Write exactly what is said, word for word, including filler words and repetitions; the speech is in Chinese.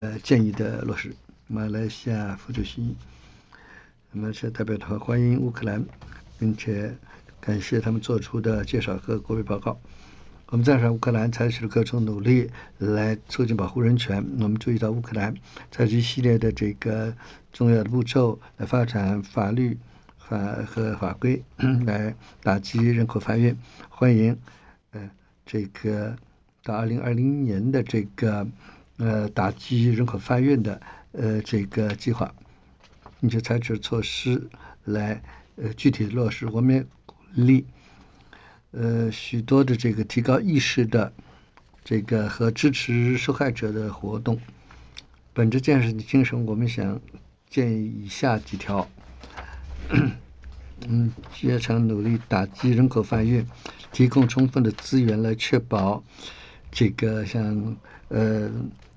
呃建议的落实。马来西亚副主席，那么是代表团欢迎乌克兰，并且感谢他们做出的介绍和国会报告。我们赞赏乌克兰采取了各种努力来促进保护人权。我们注意到乌克兰采取一系列的这个重要的步骤来发展法律法和法规来打击人口贩运，欢迎呃这个到二零二零年的这个呃打击人口贩运的呃这个计划，并且采取措施来呃具体落实。我们也鼓励呃许多的这个提高意识的这个和支持受害者的活动。本着建设的精神，我们想建议以下几条。嗯，竭诚努力打击人口贩运，提供充分的资源来确保这个像呃